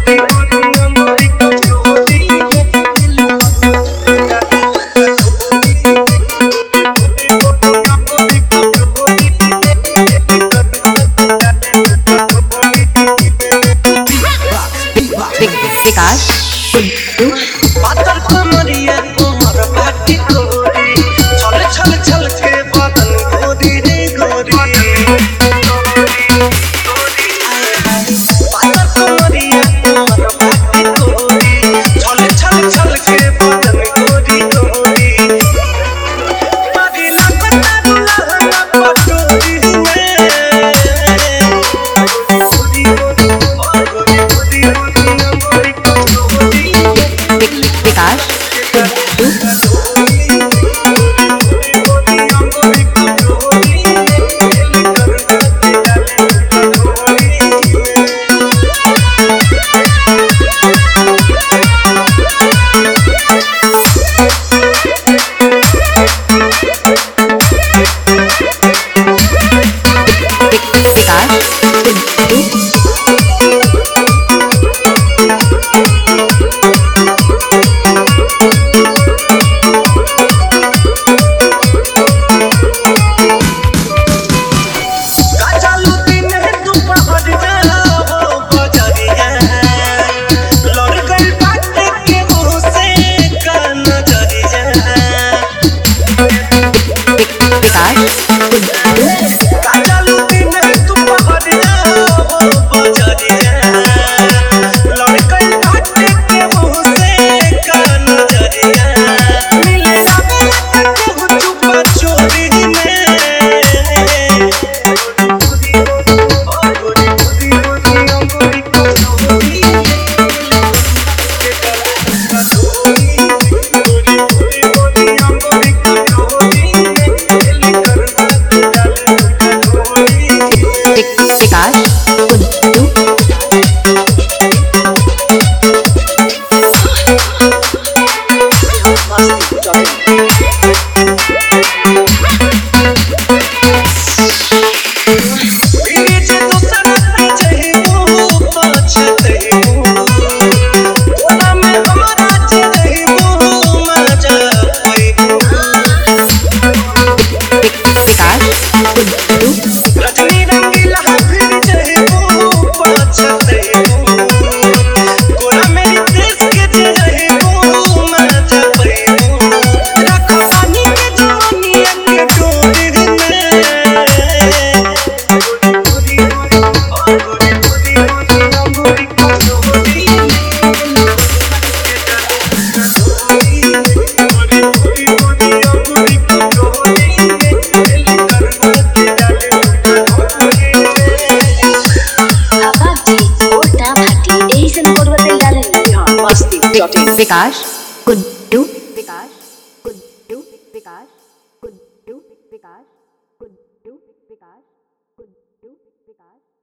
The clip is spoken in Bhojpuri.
विकास पातर कमरिया तोहर बाटी गोरी छल छल छल के बदन गोरी रे गोरी पातर कमरिया तोहर बाटी गोरी छल छल छल के बदन गोरी गोरी मदिना पता लहंगा पटोरी में गोरी गोरी गोरी गोरी विकास विकास कुड्डू विकास कुड्डू विकास कुड्डू विकास कुड्डू विकास कुड्डू विकास